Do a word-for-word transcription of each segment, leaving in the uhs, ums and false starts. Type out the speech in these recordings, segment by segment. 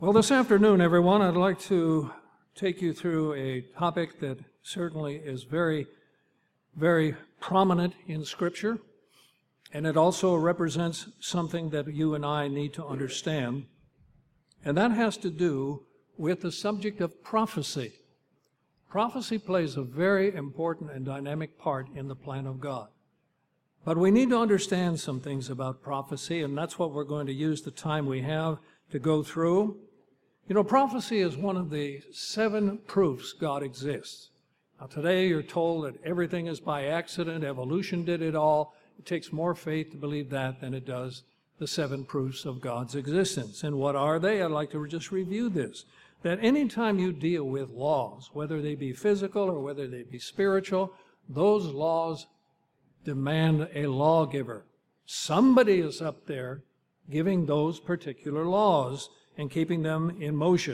Well, this afternoon, everyone, I'd like to take you through a topic that certainly is very, very prominent in Scripture, and it also represents something that you and I need to understand, and that has to do with the subject of prophecy. Prophecy plays a very important and dynamic part in the plan of God. But we need to understand some things about prophecy, and that's what we're going to use the time we have to go through. You know, prophecy is one of the seven proofs God exists. Now, today you're told that everything is by accident, evolution did it all. It takes more faith to believe that than it does the seven proofs of God's existence. And what are they? I'd like to just review this. That anytime you deal with laws, whether they be physical or whether they be spiritual, those laws demand a lawgiver. Somebody is up there giving those particular laws and keeping them in motion.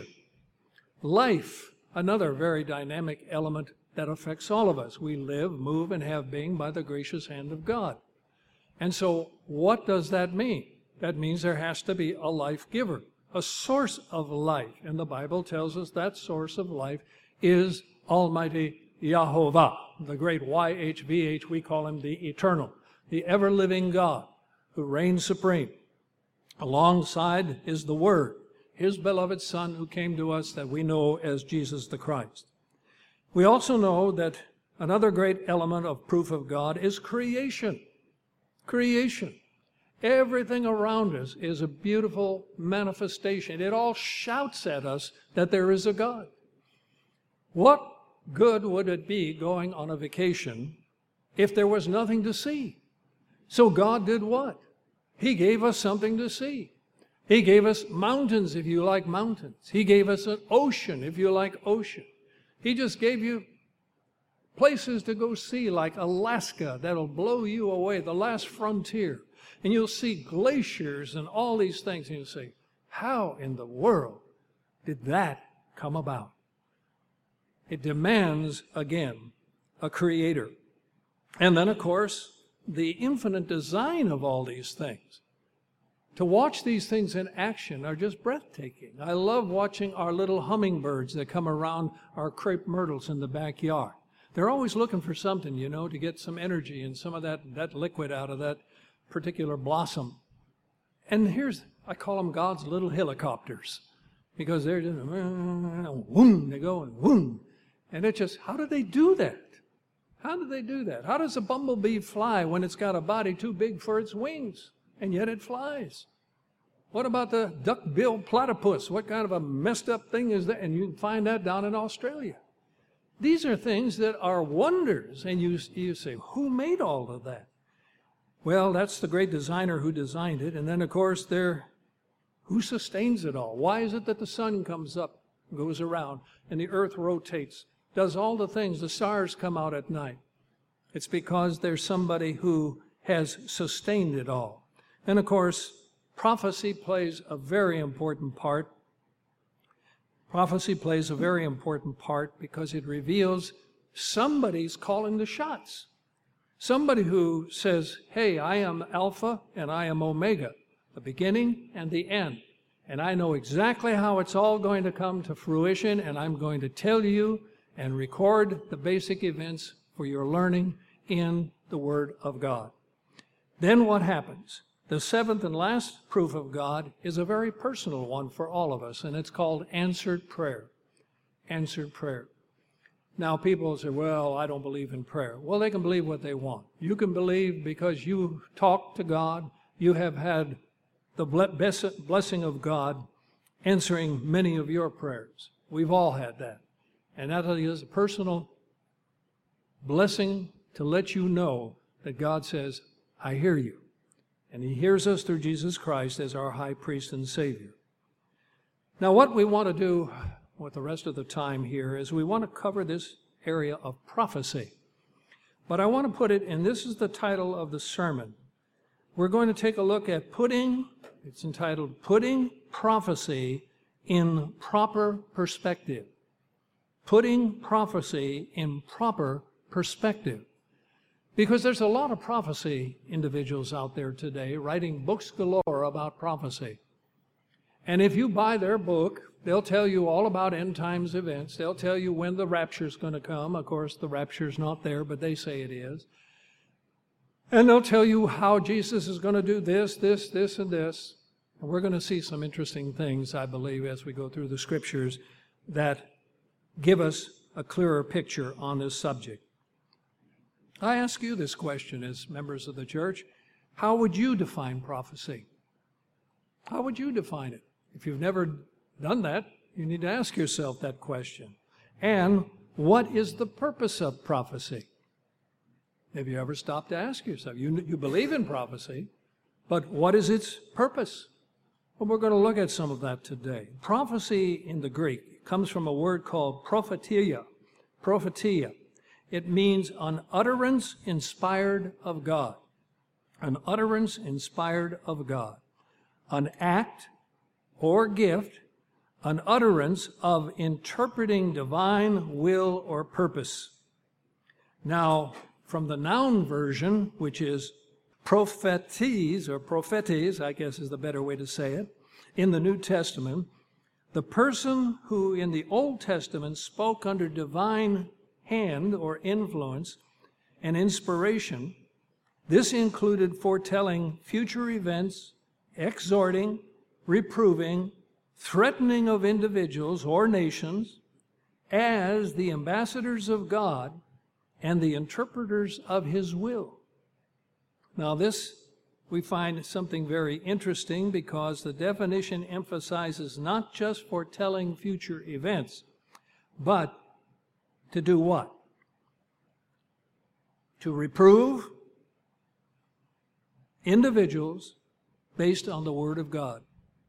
Life, another very dynamic element that affects all of us. We live, move, and have being by the gracious hand of God. And so what does that mean? That means there has to be a life giver, a source of life. And the Bible tells us that source of life is Almighty Yahovah, the great Y H V H. We call him the eternal, the ever-living God who reigns supreme. Alongside is the Word, His beloved Son who came to us that we know as Jesus the Christ. We also know that another great element of proof of God is creation. Creation. Everything around us is a beautiful manifestation. It all shouts at us that there is a God. What good would it be going on a vacation if there was nothing to see? So God did what? He gave us something to see. He gave us mountains if you like mountains. He gave us an ocean if you like ocean. He just gave you places to go see like Alaska that'll blow you away, the last frontier. And you'll see glaciers and all these things. And you'll say, how in the world did that come about? It demands, again, a creator. And then, of course, the infinite design of all these things. To watch these things in action are just breathtaking. I love watching our little hummingbirds that come around our crepe myrtles in the backyard. They're always looking for something, you know, to get some energy and some of that, that liquid out of that particular blossom. And here's, I call them God's little helicopters, because they're just, whoom, they go and whoom. And it just, how do they do that? How do they do that? How does a bumblebee fly when it's got a body too big for its wings, and yet it flies? What about the duck-billed platypus? What kind of a messed up thing is that? And you can find that down in Australia. These are things that are wonders, and you, you say, who made all of that? Well, that's the great designer who designed it, and then, of course, there, who sustains it all? Why is it that the sun comes up, goes around, and the earth rotates, does all the things, the stars come out at night? It's because there's somebody who has sustained it all. And, of course, prophecy plays a very important part. Prophecy plays a very important part because it reveals somebody's calling the shots. Somebody who says, hey, I am Alpha and I am Omega, the beginning and the end. And I know exactly how it's all going to come to fruition, and I'm going to tell you and record the basic events for your learning in the Word of God. Then what happens? The seventh and last proof of God is a very personal one for all of us, and it's called answered prayer. Answered prayer. Now, people say, well, I don't believe in prayer. Well, they can believe what they want. You can believe because you talk to God. You have had the blessing of God answering many of your prayers. We've all had that. And that is a personal blessing to let you know that God says, I hear you. And He hears us through Jesus Christ as our high priest and Savior. Now, what we want to do with the rest of the time here is we want to cover this area of prophecy. But I want to put it, and this is the title of the sermon. We're going to take a look at putting, it's entitled, Putting Prophecy in Proper Perspective. Putting prophecy in proper perspective. Because there's a lot of prophecy individuals out there today writing books galore about prophecy. And if you buy their book, they'll tell you all about end times events. They'll tell you when the rapture's going to come. Of course, the rapture's not there, but they say it is. And they'll tell you how Jesus is going to do this, this, this, and this. And we're going to see some interesting things, I believe, as we go through the Scriptures that give us a clearer picture on this subject. I ask you this question as members of the church. How would you define prophecy? How would you define it? If you've never done that, you need to ask yourself that question. And what is the purpose of prophecy? Have you ever stopped to ask yourself? You, you believe in prophecy, but what is its purpose? Well, we're going to look at some of that today. Prophecy in the Greek comes from a word called prophetia. Prophetia. It means an utterance inspired of God. An utterance inspired of God. An act or gift, an utterance of interpreting divine will or purpose. Now, from the noun version, which is prophetes, or prophetes, I guess is the better way to say it, in the New Testament, the person who in the Old Testament spoke under divine hand or influence and inspiration, this included foretelling future events, exhorting, reproving, threatening of individuals or nations as the ambassadors of God and the interpreters of His will. Now this, we find something very interesting because the definition emphasizes not just foretelling future events, but to do what? To reprove individuals based on the Word of God.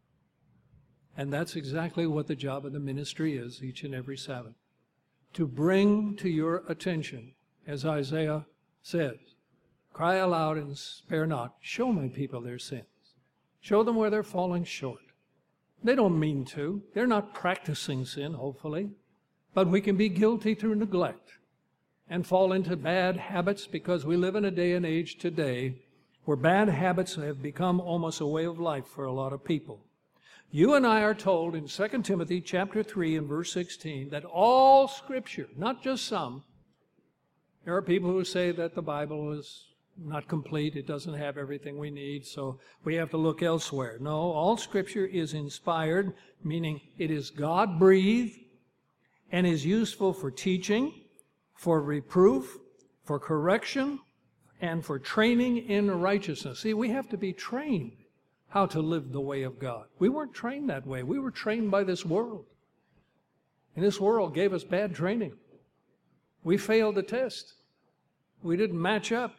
And that's exactly what the job of the ministry is each and every Sabbath. To bring to your attention, as Isaiah says, cry aloud and spare not. Show my people their sins. Show them where they're falling short. They don't mean to. They're not practicing sin, hopefully. But we can be guilty through neglect and fall into bad habits because we live in a day and age today where bad habits have become almost a way of life for a lot of people. You and I are told in Second Timothy chapter three and verse sixteen that all Scripture, not just some, there are people who say that the Bible is not complete, it doesn't have everything we need, so we have to look elsewhere. No, all Scripture is inspired, meaning it is God-breathed and is useful for teaching, for reproof, for correction, and for training in righteousness. See, we have to be trained how to live the way of God. We weren't trained that way. We were trained by this world. And this world gave us bad training. We failed the test. We didn't match up.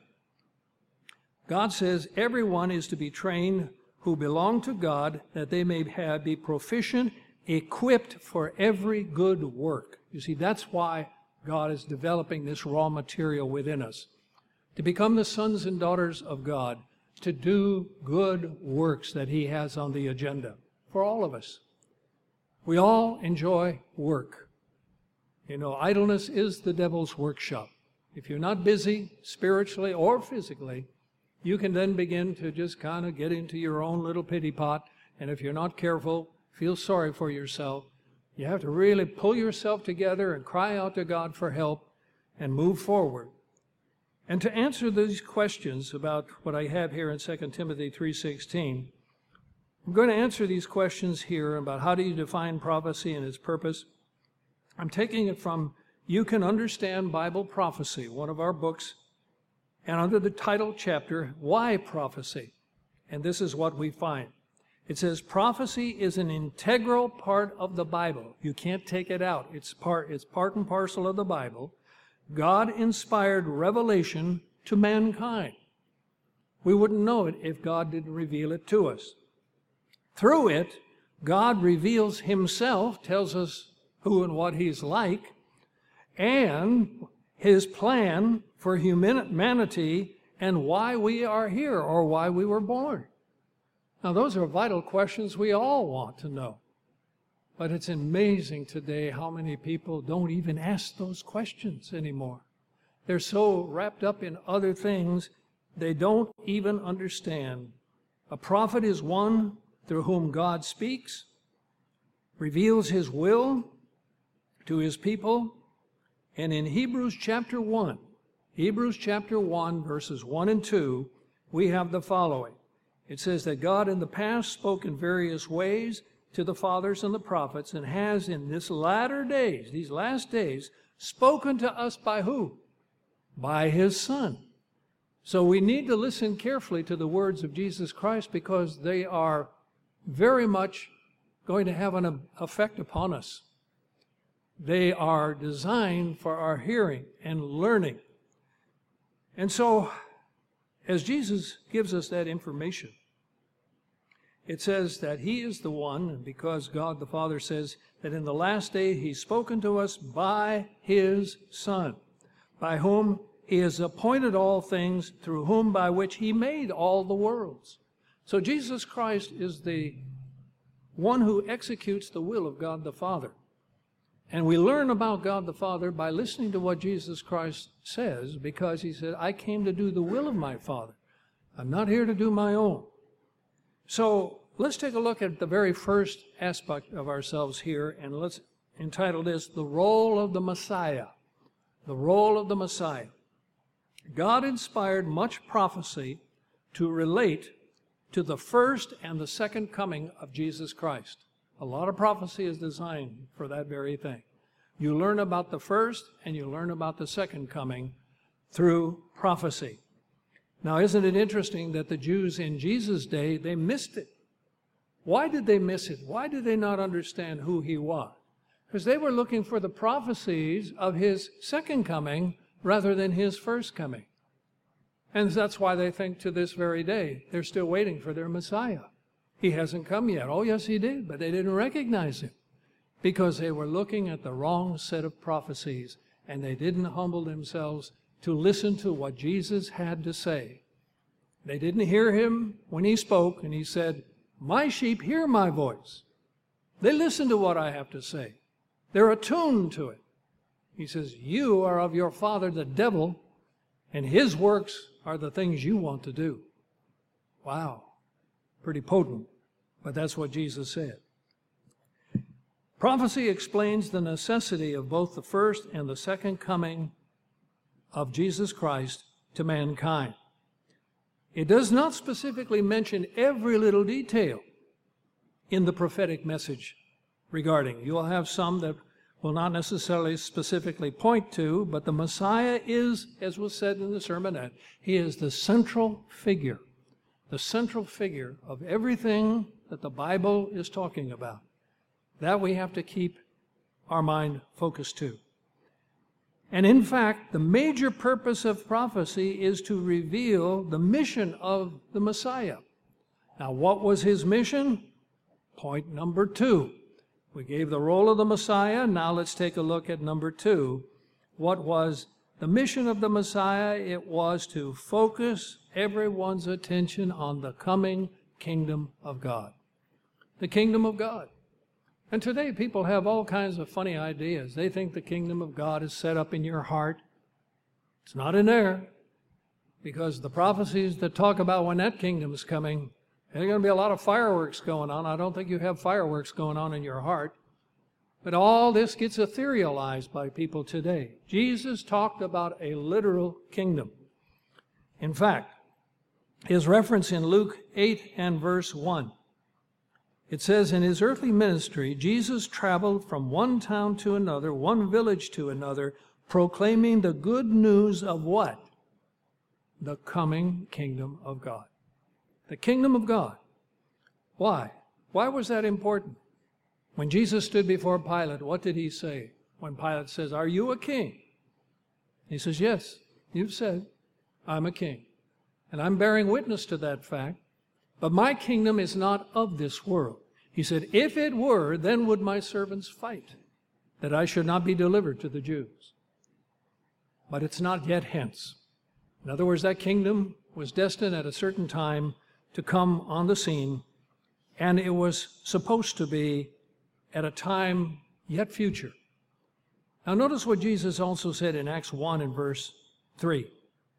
God says everyone is to be trained who belong to God, that they may have, be proficient, equipped for every good work. You see, that's why God is developing this raw material within us. To become the sons and daughters of God, to do good works that He has on the agenda for all of us. We all enjoy work. You know, idleness is the devil's workshop. If you're not busy spiritually or physically, you can then begin to just kind of get into your own little pity pot, and if you're not careful, feel sorry for yourself. You have to really pull yourself together and cry out to God for help and move forward. And to answer these questions about what I have here in Second Timothy three sixteen, I'm going to answer these questions here about how do you define prophecy and its purpose. I'm taking it from You Can Understand Bible Prophecy, one of our books, and under the title chapter, Why Prophecy? And this is what we find. It says, prophecy is an integral part of the Bible. You can't take it out. It's part, it's part and parcel of the Bible. God-inspired revelation to mankind. We wouldn't know it if God didn't reveal it to us. Through it, God reveals Himself, tells us who and what He's like, and His plan for humanity and why we are here or why we were born. Now, those are vital questions we all want to know. But it's amazing today how many people don't even ask those questions anymore. They're so wrapped up in other things, they don't even understand. A prophet is one through whom God speaks, reveals his will to his people. And in Hebrews chapter one, Hebrews chapter one, verses one and two, we have the following. It says that God in the past spoke in various ways to the fathers and the prophets, and has in this latter days, these last days, spoken to us by who? By his Son. So we need to listen carefully to the words of Jesus Christ, because they are very much going to have an effect upon us. They are designed for our hearing and learning. And so, as Jesus gives us that information, it says that he is the one, and because God the Father says that in the last day he's spoken to us by his Son, by whom he has appointed all things, through whom by which he made all the worlds. So Jesus Christ is the one who executes the will of God the Father. And we learn about God the Father by listening to what Jesus Christ says, because he said, I came to do the will of my Father. I'm not here to do my own. So let's take a look at the very first aspect of ourselves here, and let's entitle this, The Role of the Messiah. The Role of the Messiah. God inspired much prophecy to relate to the first and the second coming of Jesus Christ. A lot of prophecy is designed for that very thing. You learn about the first and you learn about the second coming through prophecy. Now, isn't it interesting that the Jews in Jesus' day, they missed it? Why did they miss it? Why did they not understand who he was? Because they were looking for the prophecies of his second coming rather than his first coming. And that's why they think to this very day, they're still waiting for their Messiah. He hasn't come yet. Oh, yes, he did, but they didn't recognize him because they were looking at the wrong set of prophecies, and they didn't humble themselves to listen to what Jesus had to say. They didn't hear him when he spoke, and he said, my sheep hear my voice. They listen to what I have to say. They're attuned to it. He says, you are of your father, the devil, and his works are the things you want to do. Wow. Pretty potent, but that's what Jesus said. Prophecy explains the necessity of both the first and the second coming of Jesus Christ to mankind. It does not specifically mention every little detail in the prophetic message regarding. You'll have some that will not necessarily specifically point to, but the Messiah is, as was said in the sermonette, he is the central figure. The central figure of everything that the Bible is talking about. That we have to keep our mind focused to. And in fact, the major purpose of prophecy is to reveal the mission of the Messiah. Now, what was his mission? Point number two. We gave the role of the Messiah. Now let's take a look at number two. What was the mission of the Messiah? It was to focus everyone's attention on the coming kingdom of God. The kingdom of God. And today people have all kinds of funny ideas. They think the kingdom of God is set up in your heart. It's not in there. Because the prophecies that talk about when that kingdom is coming, there's going to be a lot of fireworks going on. I don't think you have fireworks going on in your heart. But all this gets etherealized by people today. Jesus talked about a literal kingdom. In fact, his reference in Luke eight and verse one, it says, in his earthly ministry, Jesus traveled from one town to another, one village to another, proclaiming the good news of what? The coming kingdom of God. The kingdom of God. Why? Why was that important? When Jesus stood before Pilate, what did he say? When Pilate says, are you a king? He says, yes, you've said, I'm a king. And I'm bearing witness to that fact. But my kingdom is not of this world. He said, if it were, then would my servants fight, that I should not be delivered to the Jews. But it's not yet hence. In other words, that kingdom was destined at a certain time to come on the scene, and it was supposed to be at a time yet future. Now notice what Jesus also said in Acts one and verse three.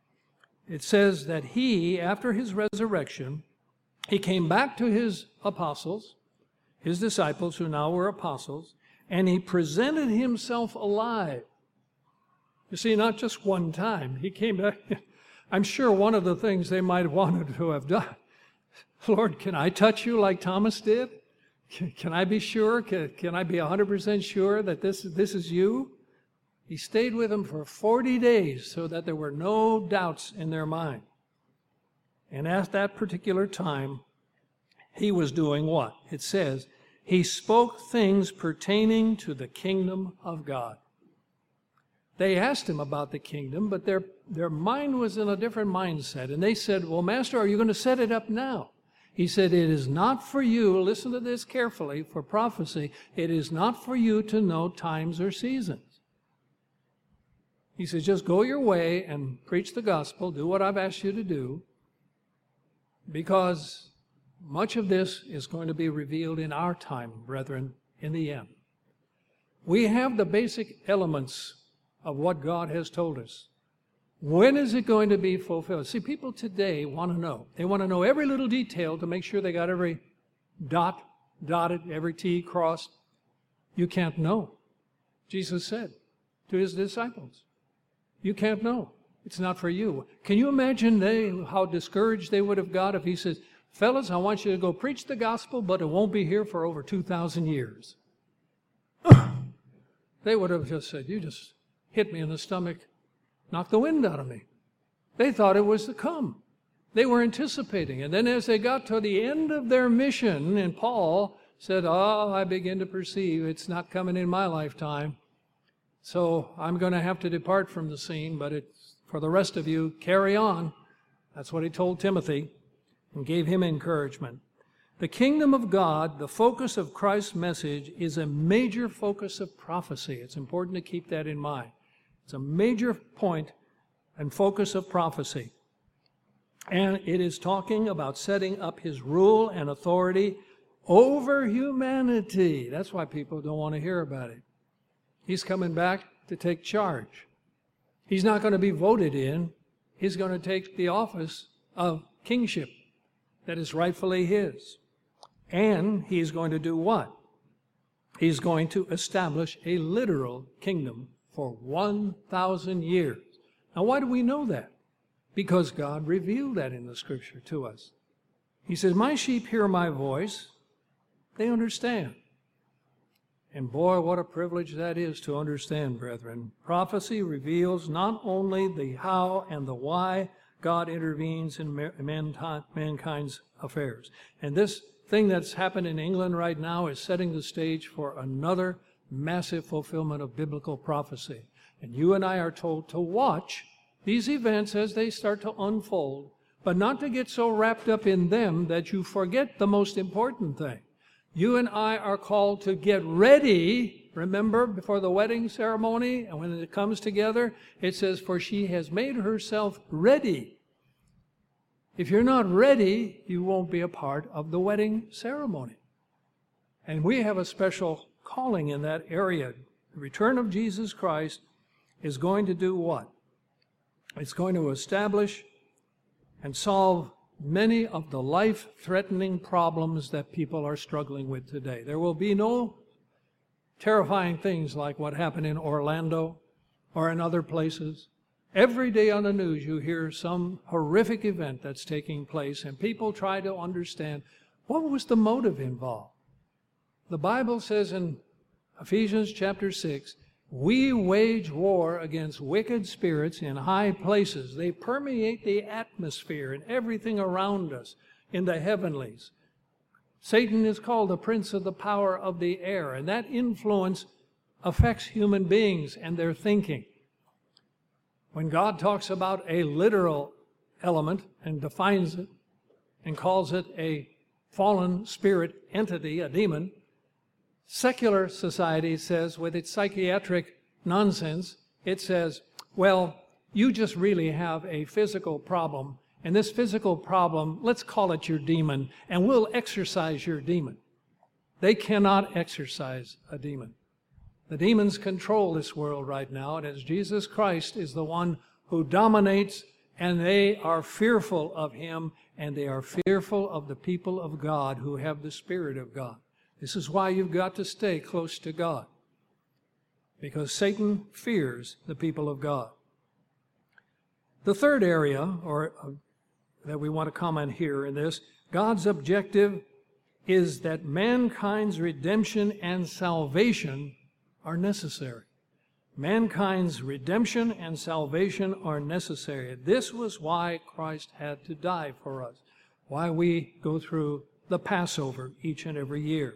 It says that he, after his resurrection, he came back to his apostles, his disciples, who now were apostles, and he presented himself alive. You see, not just one time. He came back. I'm sure one of the things they might have wanted to have done, Lord, can I touch you like Thomas did? Can, can I be sure? Can, can I be one hundred percent sure that this, this is you? He stayed with them for forty days so that there were no doubts in their mind. And at that particular time, he was doing what? It says, he spoke things pertaining to the kingdom of God. They asked him about the kingdom, but their, their mind was in a different mindset. And they said, well, Master, are you going to set it up now? He said, it is not for you, listen to this carefully, for prophecy, it is not for you to know times or seasons. He says, just go your way and preach the gospel, do what I've asked you to do, because much of this is going to be revealed in our time, brethren, in the end. We have the basic elements of what God has told us. When is it going to be fulfilled? See, people today want to know. They want to know every little detail to make sure they got every dot dotted, every T crossed. You can't know. Jesus said to his disciples, you can't know. It's not for you. Can you imagine they how discouraged they would have got if he says, fellas, I want you to go preach the gospel, but it won't be here for over two thousand years. They would have just said, you just hit me in the stomach, knocked the wind out of me. They thought it was to come. They were anticipating. And then as they got to the end of their mission, and Paul said, oh, I begin to perceive it's not coming in my lifetime. So I'm going to have to depart from the scene, but it's for the rest of you, carry on. That's what he told Timothy and gave him encouragement. The kingdom of God, the focus of Christ's message, is a major focus of prophecy. It's important to keep that in mind. It's a major point and focus of prophecy. And it is talking about setting up his rule and authority over humanity. That's why people don't want to hear about it. He's coming back to take charge. He's not going to be voted in. He's going to take the office of kingship that is rightfully his. And he's going to do what? He's going to establish a literal kingdom for one thousand years. Now, why do we know that? Because God revealed that in the Scripture to us. He says, my sheep hear my voice. They understand. And boy, what a privilege that is to understand, brethren. Prophecy reveals not only the how and the why God intervenes in mankind's affairs. And this thing that's happened in England right now is setting the stage for another massive fulfillment of biblical prophecy. And you and I are told to watch these events as they start to unfold, but not to get so wrapped up in them that you forget the most important thing. You and I are called to get ready, remember, before the wedding ceremony, and when it comes together, it says, for she has made herself ready. If you're not ready, you won't be a part of the wedding ceremony. And we have a special calling in that area. The return of Jesus Christ is going to do what? It's going to establish and solve many of the life-threatening problems that people are struggling with today. There will be no terrifying things like what happened in Orlando or in other places. Every day on the news you hear some horrific event that's taking place, and people try to understand what was the motive involved. The Bible says in Ephesians chapter six, we wage war against wicked spirits in high places. They permeate the atmosphere and everything around us in the heavenlies. Satan is called the prince of the power of the air, and that influence affects human beings and their thinking. When God talks about a literal element and defines it and calls it a fallen spirit entity, a demon, secular society says, with its psychiatric nonsense, it says, well, you just really have a physical problem, and this physical problem, let's call it your demon, and we'll exorcise your demon. They cannot exorcise a demon. The demons control this world right now, and as Jesus Christ is the one who dominates, and they are fearful of him, and they are fearful of the people of God who have the Spirit of God. This is why you've got to stay close to God, because Satan fears the people of God. The third area, or uh, that we want to comment here in this, God's objective is that mankind's redemption and salvation are necessary. Mankind's redemption and salvation are necessary. This was why Christ had to die for us, why we go through the Passover each and every year.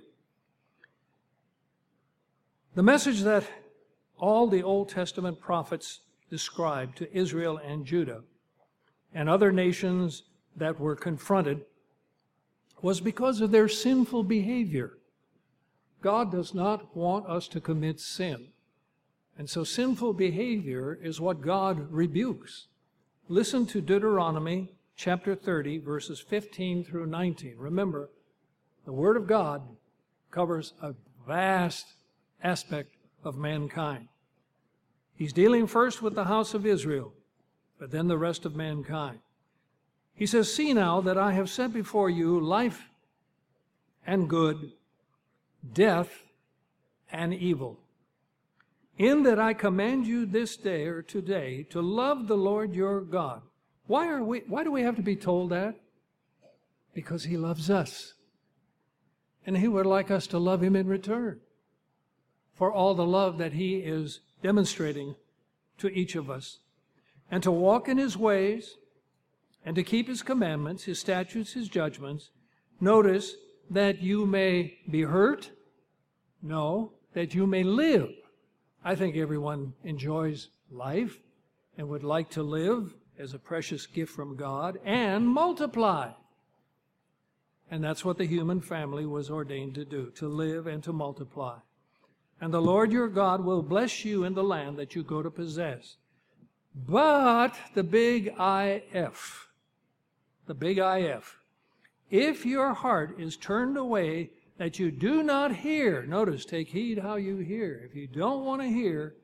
The message that all the Old Testament prophets described to Israel and Judah and other nations that were confronted was because of their sinful behavior. God does not want us to commit sin. And so sinful behavior is what God rebukes. Listen to Deuteronomy chapter thirty, verses fifteen through nineteen. Remember, the Word of God covers a vast aspect of mankind. He's dealing first with the house of Israel, but then the rest of mankind. He says, "See now that I have set before you life and good, death and evil. In that I command you this day," or today, "to love the Lord your God." Why are we, why do we have to be told that? Because He loves us. And He would like us to love Him in return for all the love that He is demonstrating to each of us. And to walk in His ways, and to keep His commandments, His statutes, His judgments. Notice that you may be hurt. No, that you may live. I think everyone enjoys life and would like to live as a precious gift from God and multiply. And that's what the human family was ordained to do, to live and to multiply. And the Lord your God will bless you in the land that you go to possess. But the big I F, the big I F, if your heart is turned away that you do not hear, notice, take heed how you hear. If you don't want to hear,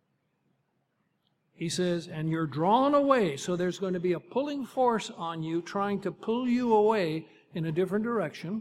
he says, and you're drawn away, so there's going to be a pulling force on you trying to pull you away in a different direction.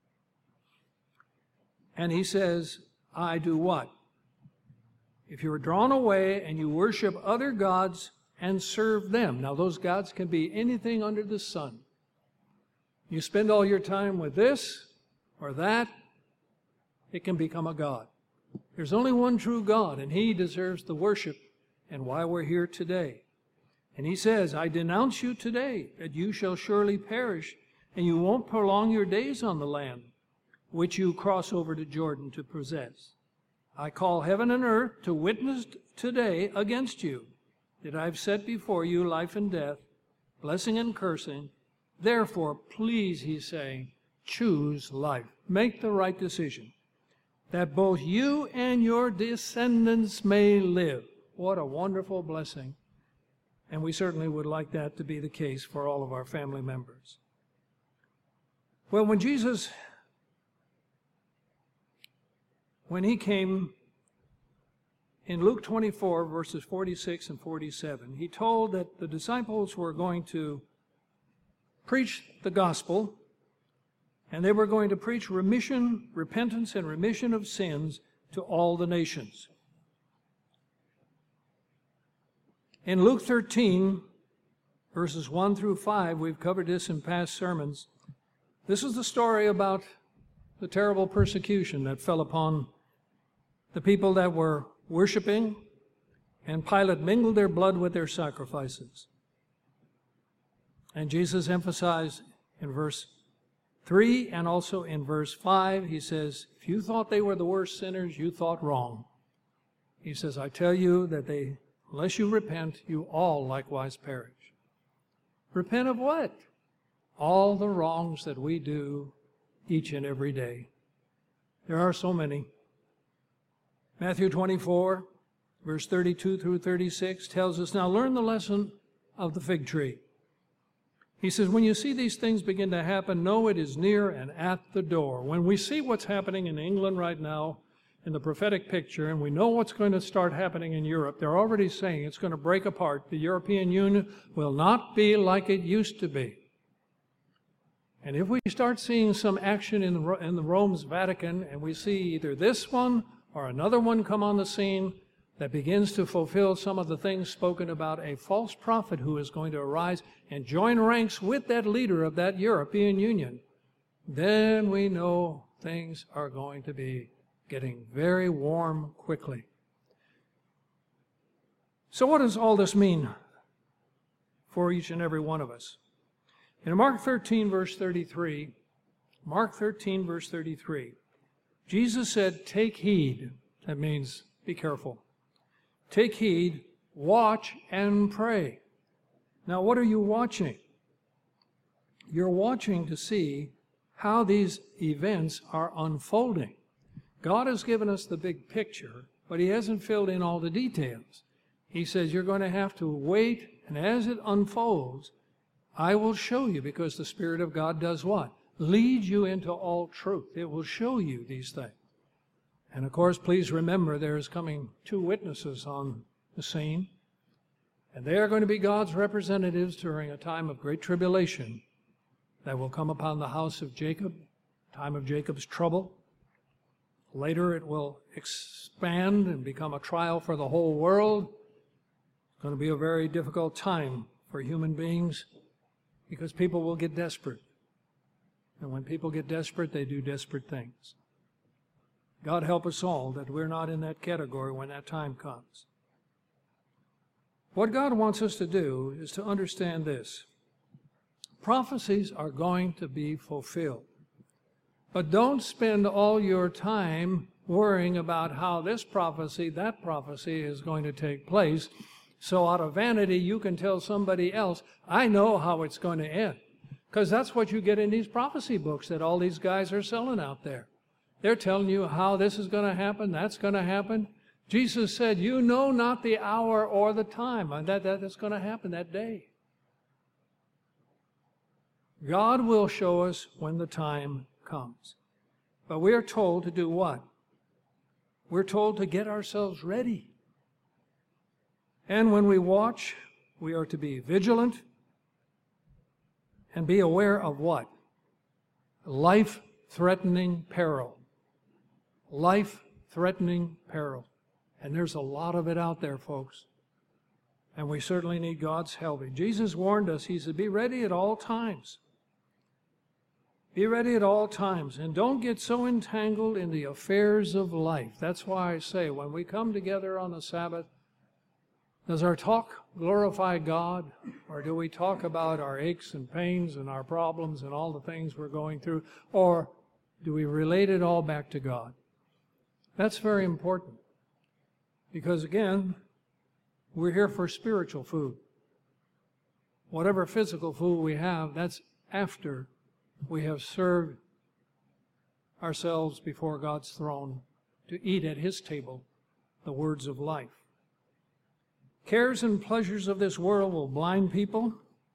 And he says, I do what? If you're drawn away and you worship other gods and serve them. Now, those gods can be anything under the sun. You spend all your time with this or that, it can become a god. There's only one true God, and He deserves the worship, and why we're here today. And He says, I denounce you today, that you shall surely perish, and you won't prolong your days on the land, which you cross over to Jordan to possess. I call heaven and earth to witness today against you, that I've set before you life and death, blessing and cursing. Therefore, please, He's saying, choose life. Make the right decision, that both you and your descendants may live. What a wonderful blessing. And we certainly would like that to be the case for all of our family members. Well, when Jesus, when He came in Luke twenty-four, verses forty-six and forty-seven, He told that the disciples were going to preach the gospel, and they were going to preach remission, repentance and remission of sins to all the nations. In Luke thirteen, verses one through five, we've covered this in past sermons. This is the story about the terrible persecution that fell upon the people that were worshiping, and Pilate mingled their blood with their sacrifices. And Jesus emphasized in verse three and also in verse five, He says, if you thought they were the worst sinners, you thought wrong. He says, I tell you that they, unless you repent, you all likewise perish. Repent of what? All the wrongs that we do each and every day. There are so many. Matthew twenty-four, verse thirty-two through thirty-six tells us, now learn the lesson of the fig tree. He says, when you see these things begin to happen, know it is near and at the door. When we see what's happening in England right now in the prophetic picture, and we know what's going to start happening in Europe, they're already saying it's going to break apart. The European Union will not be like it used to be. And if we start seeing some action in the, in the Rome's Vatican, and we see either this one or another one come on the scene that begins to fulfill some of the things spoken about a false prophet who is going to arise and join ranks with that leader of that European Union, then we know things are going to be getting very warm quickly. So what does all this mean for each and every one of us? In Mark thirteen, verse thirty-three, Mark thirteen, verse thirty-three, Jesus said, take heed. That means be careful. Take heed, watch and pray. Now, what are you watching? You're watching to see how these events are unfolding. God has given us the big picture, but He hasn't filled in all the details. He says you're going to have to wait, and as it unfolds, I will show you, because the Spirit of God does what? Lead you into all truth. It will show you these things. And of course, please remember there is coming two witnesses on the scene, and they are going to be God's representatives during a time of great tribulation that will come upon the house of Jacob, time of Jacob's trouble. Later it will expand and become a trial for the whole world. It's going to be a very difficult time for human beings because people will get desperate. And when people get desperate, they do desperate things. God help us all that we're not in that category when that time comes. What God wants us to do is to understand this. Prophecies are going to be fulfilled. But don't spend all your time worrying about how this prophecy, that prophecy is going to take place. So out of vanity, you can tell somebody else, I know how it's going to end. Because that's what you get in these prophecy books that all these guys are selling out there. They're telling you how this is going to happen, that's going to happen. Jesus said, you know not the hour or the time and that that is going to happen that day. God will show us when the time comes. But we are told to do what? We're told to get ourselves ready. And when we watch, we are to be vigilant and be aware of what? Life-threatening peril. Life-threatening peril. And there's a lot of it out there, folks. And we certainly need God's help. Jesus warned us, He said, be ready at all times. Be ready at all times. And don't get so entangled in the affairs of life. That's why I say, when we come together on the Sabbath, does our talk glorify God? Or do we talk about our aches and pains and our problems and all the things we're going through? Or do we relate it all back to God? That's very important. Because again, we're here for spiritual food. Whatever physical food we have, that's after we have served ourselves before God's throne to eat at His table the words of life. Cares and pleasures of this world will blind people.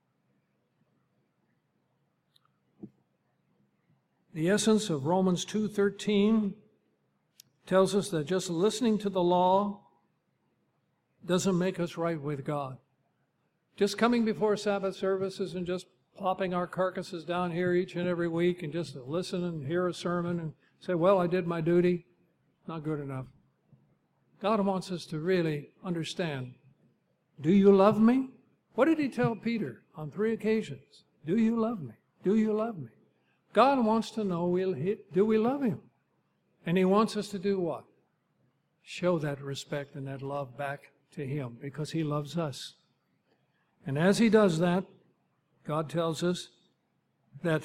The essence of Romans two thirteen tells us that just listening to the law doesn't make us right with God. Just coming before Sabbath services and just plopping our carcasses down here each and every week and just listen and hear a sermon and say, well, I did my duty, not good enough. God wants us to really understand, do you love me? What did He tell Peter on three occasions? Do you love me? Do you love me? God wants to know, do we love Him? And He wants us to do what? Show that respect and that love back to Him because He loves us. And as He does that, God tells us that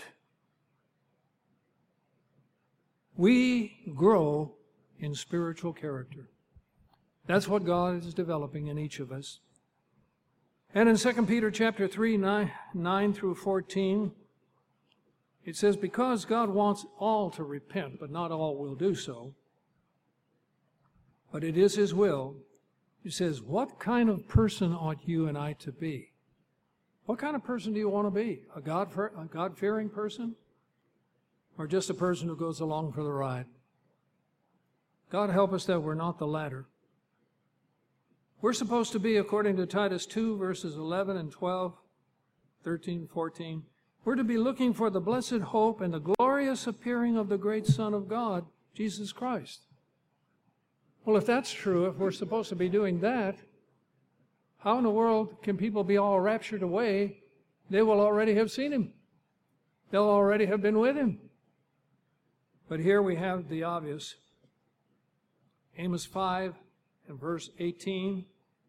we grow in spiritual character. That's what God is developing in each of us. And in Second Peter chapter three, nine, nine through fourteen, it says, because God wants all to repent, but not all will do so, but it is His will, He says, what kind of person ought you and I to be? What kind of person do you want to be? A God, a God-fearing person? Or just a person who goes along for the ride? God help us that we're not the latter. We're supposed to be, according to Titus two, verses eleven and twelve, thirteen, fourteen, We're to be looking for the blessed hope and the glorious appearing of the great Son of God, Jesus Christ. Well, if that's true, if we're supposed to be doing that, how in the world can people be all raptured away? They will already have seen Him. They'll already have been with Him. But here we have the obvious. Amos five and verse eighteen.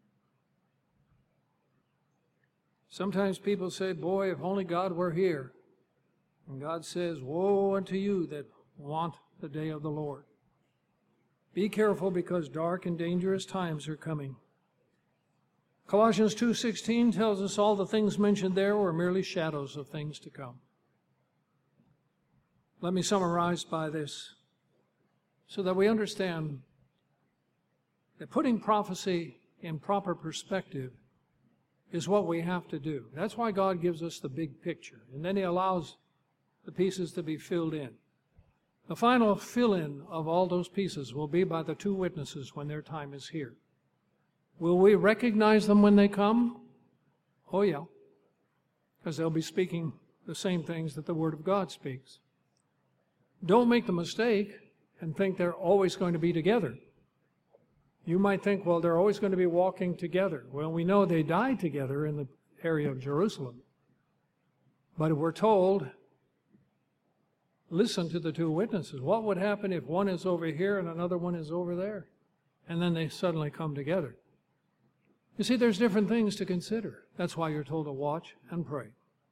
Sometimes people say, boy, if only God were here. And God says, woe unto you that want the day of the Lord. Be careful, because dark and dangerous times are coming. Colossians two sixteen tells us all the things mentioned there were merely shadows of things to come. Let me summarize by this, so that we understand that putting prophecy in proper perspective is what we have to do. That's why God gives us the big picture, and then He allows the pieces to be filled in. The final fill-in of all those pieces will be by the two witnesses when their time is here. Will we recognize them when they come? Oh yeah, because they'll be speaking the same things that the Word of God speaks. Don't make the mistake and think they're always going to be together. You might think, well, they're always going to be walking together. Well, we know they died together in the area of Jerusalem. But we're told, listen to the two witnesses. What would happen if one is over here and another one is over there? And then they suddenly come together. You see, there's different things to consider. That's why you're told to watch and pray.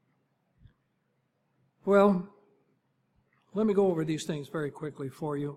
Well, let me go over these things very quickly for you.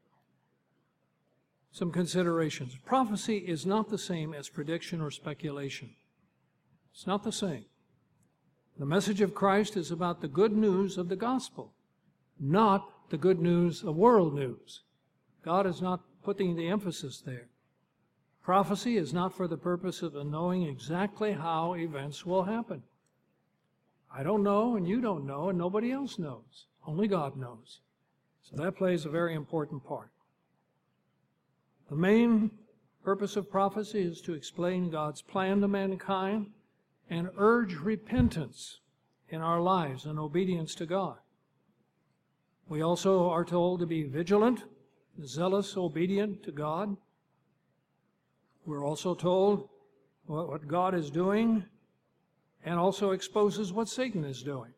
Some considerations. Prophecy is not the same as prediction or speculation. It's not the same. The message of Christ is about the good news of the gospel, not the good news of world news. God is not putting the emphasis there. Prophecy is not for the purpose of knowing exactly how events will happen. I don't know, and you don't know, and nobody else knows. Only God knows. So that plays a very important part. The main purpose of prophecy is to explain God's plan to mankind and urge repentance in our lives and obedience to God. We also are told to be vigilant, zealous, obedient to God. We're also told what God is doing, and also exposes what Satan is doing.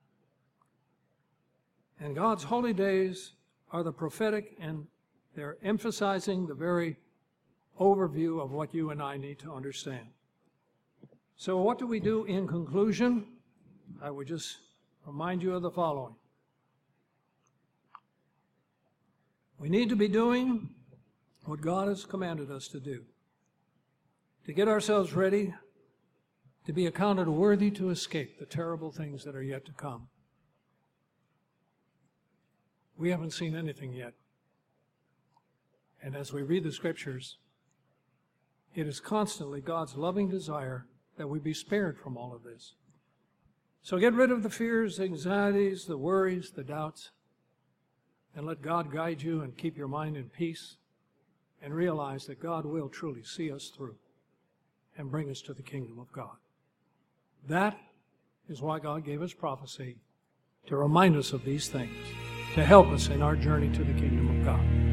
And God's holy days are the prophetic, and they're emphasizing the very overview of what you and I need to understand. So what do we do in conclusion? I would just remind you of the following. We need to be doing what God has commanded us to do, to get ourselves ready to be accounted worthy to escape the terrible things that are yet to come. We haven't seen anything yet. And as we read the Scriptures, it is constantly God's loving desire that we be spared from all of this. So get rid of the fears, the anxieties, the worries, the doubts, and let God guide you and keep your mind in peace, and realize that God will truly see us through and bring us to the kingdom of God. That is why God gave us prophecy, to remind us of these things, to help us in our journey to the kingdom of God.